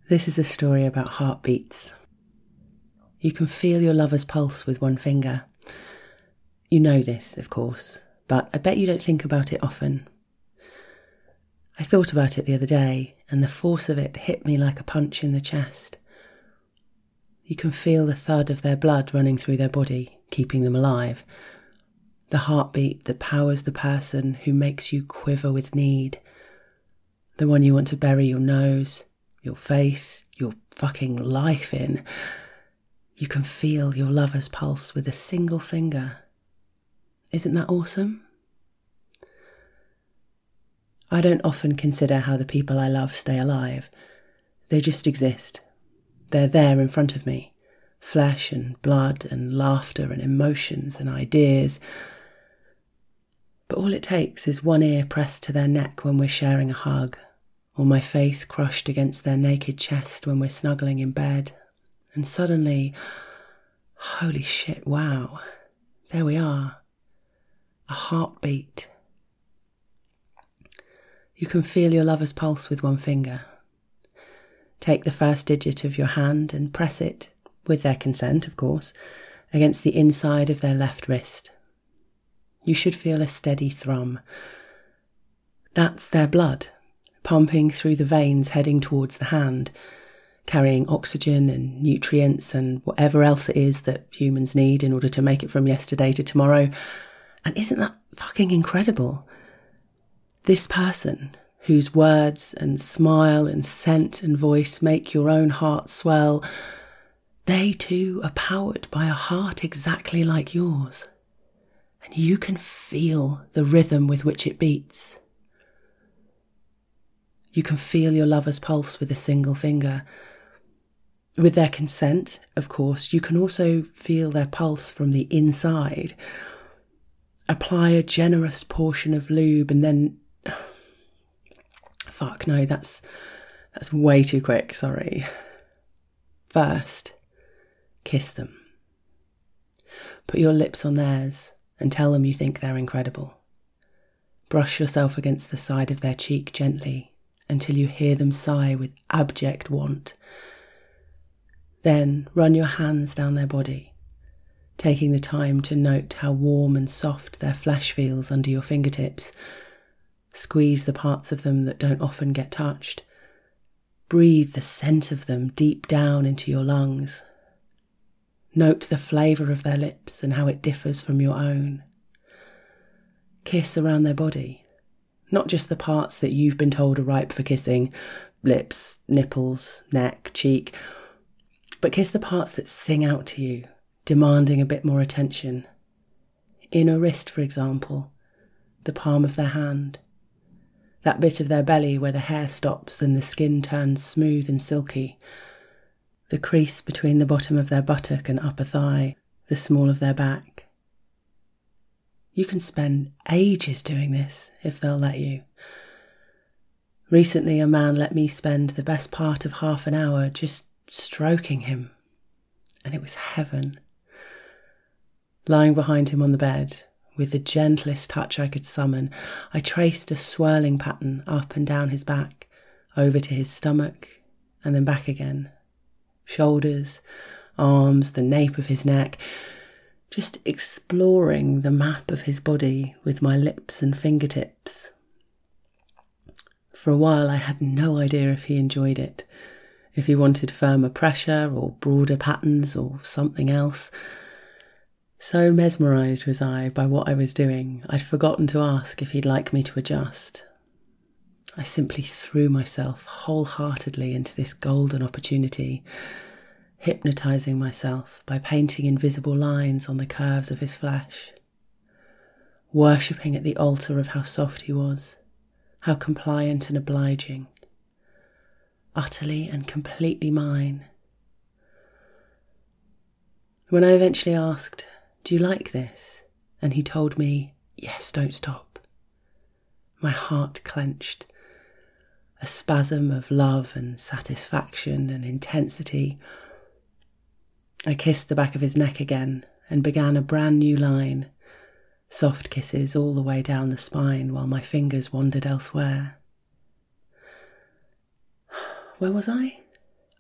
This is a story about heartbeats. You can feel your lover's pulse with one finger. You know this, of course, but I bet you don't think about it often. I thought about it the other day, and the force of it hit me like a punch in the chest. You can feel the thud of their blood running through their body, keeping them alive. The heartbeat that powers the person who makes you quiver with need. The one you want to bury your nose, your face, your fucking life in. You can feel your lover's pulse with a single finger. Isn't that awesome? I don't often consider how the people I love stay alive. They just exist. They're there in front of me. Flesh and blood and laughter and emotions and ideas. But all it takes is one ear pressed to their neck when we're sharing a hug, or my face crushed against their naked chest when we're snuggling in bed. And suddenly, holy shit, wow, there we are. A heartbeat. You can feel your lover's pulse with one finger. Take the first digit of your hand and press it, with their consent of course, against the inside of their left wrist. You should feel a steady thrum. That's their blood, pumping through the veins heading towards the hand, carrying oxygen and nutrients and whatever else it is that humans need in order to make it from yesterday to tomorrow. And isn't that fucking incredible? This person, whose words and smile and scent and voice make your own heart swell, they too are powered by a heart exactly like yours. And you can feel the rhythm with which it beats. You can feel your lover's pulse with a single finger. With their consent, of course, you can also feel their pulse from the inside. Apply a generous portion of lube and then... Fuck, no, that's way too quick, sorry. First, kiss them. Put your lips on theirs and tell them you think they're incredible. Brush yourself against the side of their cheek gently until you hear them sigh with abject want. Then run your hands down their body, taking the time to note how warm and soft their flesh feels under your fingertips. Squeeze the parts of them that don't often get touched. Breathe the scent of them deep down into your lungs. Note the flavour of their lips and how it differs from your own. Kiss around their body, not just the parts that you've been told are ripe for kissing, lips, nipples, neck, cheek, but kiss the parts that sing out to you, demanding a bit more attention. Inner wrist, for example, the palm of their hand, that bit of their belly where the hair stops and the skin turns smooth and silky, the crease between the bottom of their buttock and upper thigh, the small of their back. You can spend ages doing this if they'll let you. Recently, a man let me spend the best part of half an hour just stroking him, and it was heaven. Lying behind him on the bed, with the gentlest touch I could summon, I traced a swirling pattern up and down his back, over to his stomach, and then back again. Shoulders, arms, the nape of his neck, just exploring the map of his body with my lips and fingertips. For a while I had no idea if he enjoyed it, if he wanted firmer pressure or broader patterns or something else. So mesmerised was I by what I was doing, I'd forgotten to ask if he'd like me to adjust. I simply threw myself wholeheartedly into this golden opportunity, hypnotising myself by painting invisible lines on the curves of his flesh, worshipping at the altar of how soft he was, how compliant and obliging, utterly and completely mine. When I eventually asked, "Do you like this?" and he told me, "Yes, don't stop," my heart clenched. A spasm of love and satisfaction and intensity. I kissed the back of his neck again and began a brand new line, soft kisses all the way down the spine while my fingers wandered elsewhere. Where was I?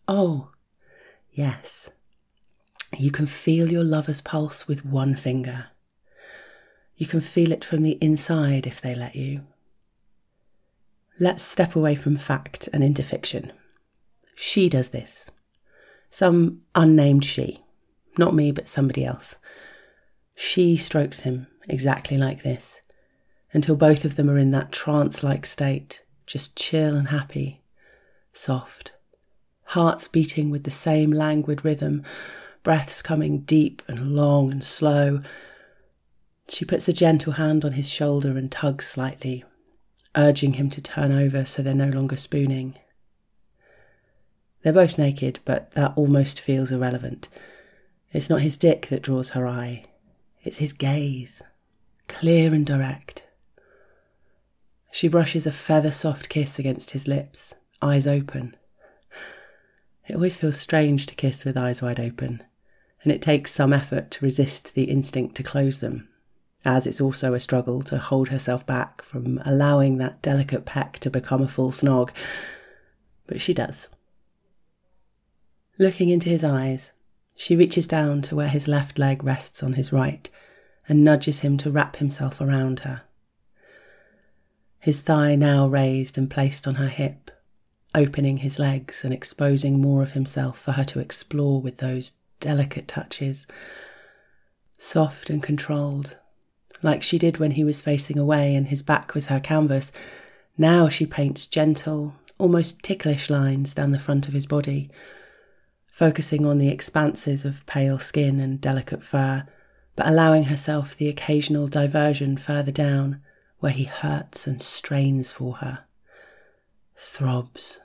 Oh, yes. You can feel your lover's pulse with one finger. You can feel it from the inside if they let you. Let's step away from fact and into fiction. She does this. Some unnamed she. Not me, but somebody else. She strokes him exactly like this, until both of them are in that trance-like state, just chill and happy, soft, hearts beating with the same languid rhythm, breaths coming deep and long and slow. She puts a gentle hand on his shoulder and tugs slightly, urging him to turn over so they're no longer spooning. They're both naked, but that almost feels irrelevant. It's not his dick that draws her eye. It's his gaze, clear and direct. She brushes a feather-soft kiss against his lips, eyes open. It always feels strange to kiss with eyes wide open, and it takes some effort to resist the instinct to close them, as it's also a struggle to hold herself back from allowing that delicate peck to become a full snog. But she does. Looking into his eyes, she reaches down to where his left leg rests on his right and nudges him to wrap himself around her. His thigh now raised and placed on her hip, opening his legs and exposing more of himself for her to explore with those delicate touches. Soft and controlled, like she did when he was facing away and his back was her canvas, now she paints gentle, almost ticklish lines down the front of his body, focusing on the expanses of pale skin and delicate fur, but allowing herself the occasional diversion further down, where he hurts and strains for her. Throbs.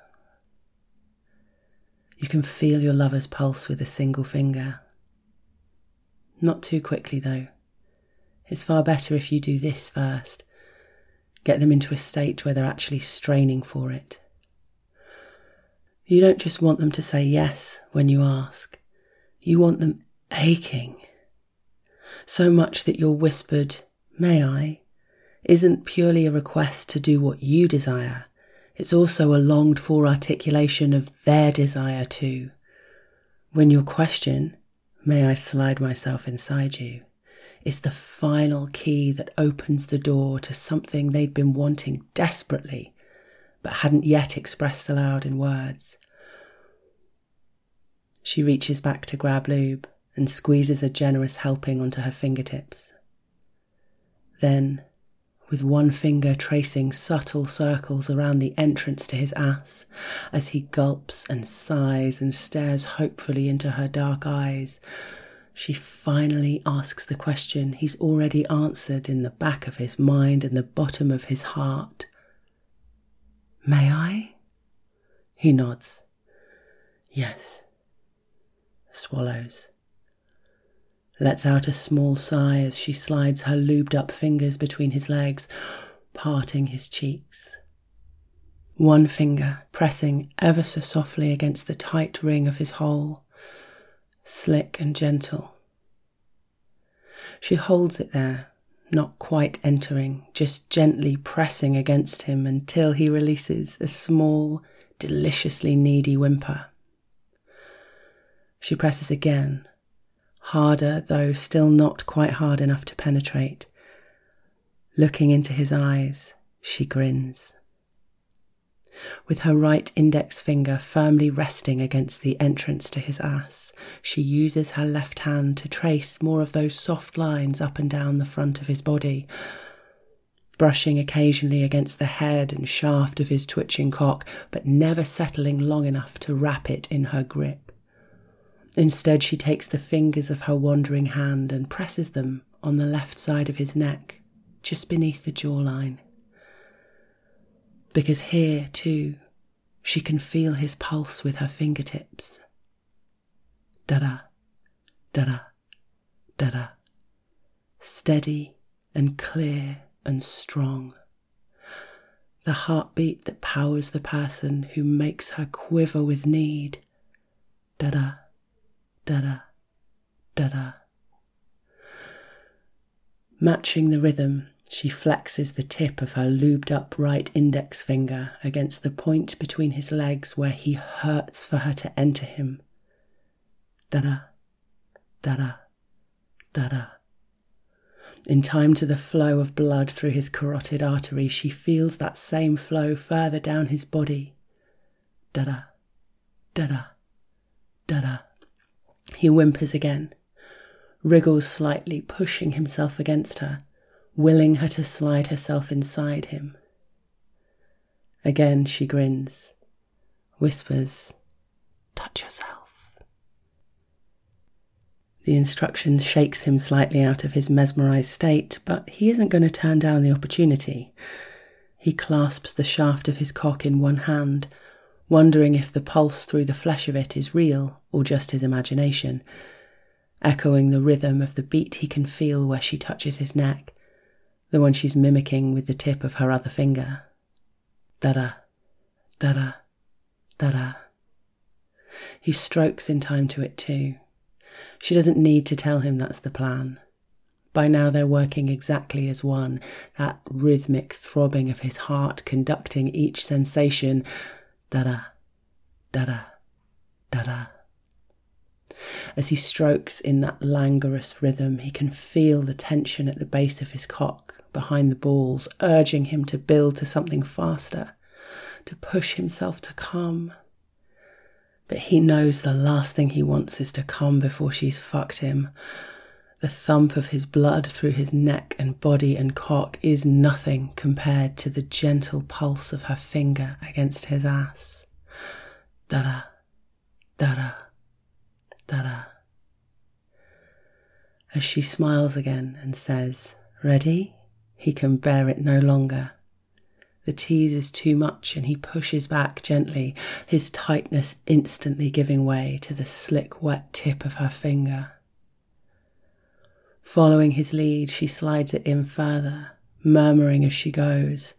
You can feel your lover's pulse with a single finger. Not too quickly, though. It's far better if you do this first. Get them into a state where they're actually straining for it. You don't just want them to say yes when you ask. You want them aching. So much that your whispered, "May I?" isn't purely a request to do what you desire. It's also a longed-for articulation of their desire too. When your question, "May I slide myself inside you?" is the final key that opens the door to something they'd been wanting desperately, but hadn't yet expressed aloud in words. She reaches back to grab lube and squeezes a generous helping onto her fingertips. Then, with one finger tracing subtle circles around the entrance to his ass, as he gulps and sighs and stares hopefully into her dark eyes, she finally asks the question he's already answered in the back of his mind and the bottom of his heart. "May I?" He nods. Yes. Swallows. Lets out a small sigh as she slides her lubed-up fingers between his legs, parting his cheeks. One finger pressing ever so softly against the tight ring of his hole, slick and gentle. She holds it there, not quite entering, just gently pressing against him until he releases a small, deliciously needy whimper. She presses again, harder though still not quite hard enough to penetrate. Looking into his eyes, she grins. With her right index finger firmly resting against the entrance to his ass, she uses her left hand to trace more of those soft lines up and down the front of his body, brushing occasionally against the head and shaft of his twitching cock, but never settling long enough to wrap it in her grip. Instead, she takes the fingers of her wandering hand and presses them on the left side of his neck, just beneath the jawline. Because here, too, she can feel his pulse with her fingertips. Da-da, da-da, da-da. Steady and clear and strong. The heartbeat that powers the person who makes her quiver with need. Da-da, da-da, da-da. Matching the rhythm, She flexes the tip of her lubed-up right index finger against the point between his legs where he hurts for her to enter him. Da-da, da-da, da-da. In time to the flow of blood through his carotid artery, she feels that same flow further down his body. Da-da, da-da, da-da. He whimpers again, wriggles slightly, pushing himself against her, willing her to slide herself inside him. Again she grins, whispers, "Touch yourself." The instruction shakes him slightly out of his mesmerised state, but he isn't going to turn down the opportunity. He clasps the shaft of his cock in one hand, wondering if the pulse through the flesh of it is real or just his imagination, echoing the rhythm of the beat he can feel where she touches his neck, the one she's mimicking with the tip of her other finger. Da-da, da-da, da-da. He strokes in time to it too. She doesn't need to tell him that's the plan. By now they're working exactly as one, that rhythmic throbbing of his heart conducting each sensation. Da-da, da-da, da-da. As he strokes in that languorous rhythm, he can feel the tension at the base of his cock, behind the balls, urging him to build to something faster, to push himself to come. But he knows the last thing he wants is to come before she's fucked him. The thump of his blood through his neck and body and cock is nothing compared to the gentle pulse of her finger against his ass. Da-da, da-da, da-da. As she smiles again and says, "Ready?" he can bear it no longer. The tease is too much and he pushes back gently, his tightness instantly giving way to the slick, wet tip of her finger. Following his lead, she slides it in further, murmuring as she goes,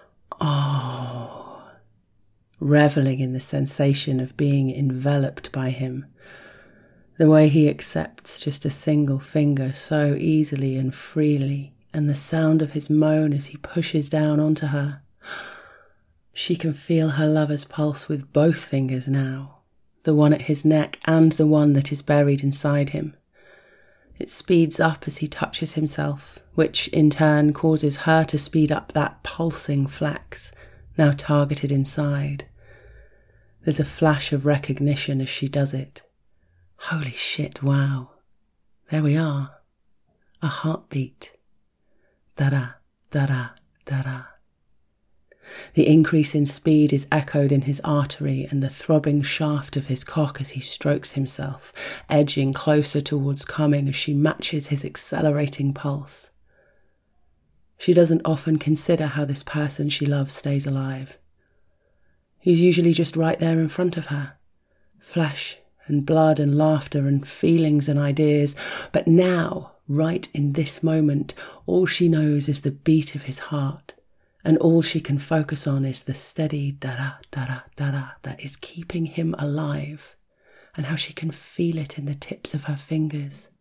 "Oh," reveling in the sensation of being enveloped by him. The way he accepts just a single finger so easily and freely, and the sound of his moan as he pushes down onto her. She can feel her lover's pulse with both fingers now, the one at his neck and the one that is buried inside him. It speeds up as he touches himself, which in turn causes her to speed up that pulsing flex, now targeted inside. There's a flash of recognition as she does it. Holy shit, wow. There we are. A heartbeat. Da-da, da-da, da-da. The increase in speed is echoed in his artery and the throbbing shaft of his cock as he strokes himself, edging closer towards coming as she matches his accelerating pulse. She doesn't often consider how this person she loves stays alive. He's usually just right there in front of her. Flesh and blood and laughter and feelings and ideas. But now, right in this moment, all she knows is the beat of his heart. And all she can focus on is the steady da-da, da-da, da-da that is keeping him alive, and how she can feel it in the tips of her fingers.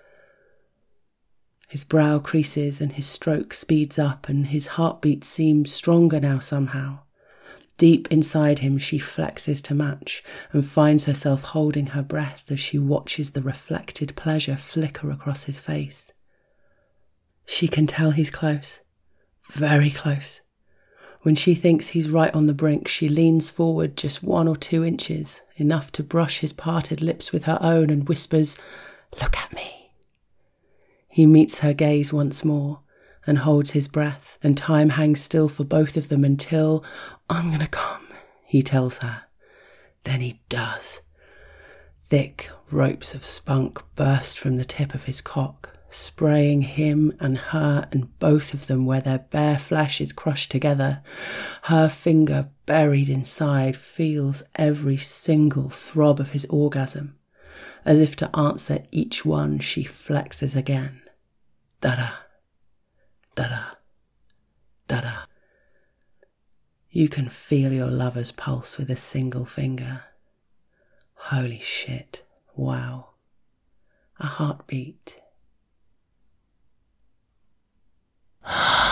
His brow creases and his stroke speeds up and his heartbeat seems stronger now somehow. Deep inside him she flexes to match and finds herself holding her breath as she watches the reflected pleasure flicker across his face. She can tell he's close. Very close. When she thinks he's right on the brink, she leans forward just 1 or 2 inches, enough to brush his parted lips with her own and whispers, "Look at me." He meets her gaze once more and holds his breath, and time hangs still for both of them until, "I'm gonna come," he tells her. Then he does. Thick ropes of spunk burst from the tip of his cock, spraying him and her and both of them where their bare flesh is crushed together. Her finger, buried inside, feels every single throb of his orgasm. As if to answer each one, she flexes again. Da-da, da-da, da-da. You can feel your lover's pulse with a single finger. Holy shit, wow. A heartbeat.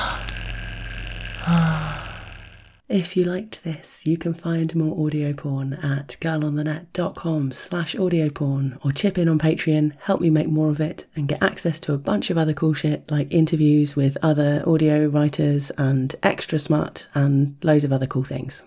If you liked this, you can find more audio porn at girlonthenet.com/audioporn, or chip in on Patreon, help me make more of it, and get access to a bunch of other cool shit like interviews with other audio writers and extra smut and loads of other cool things.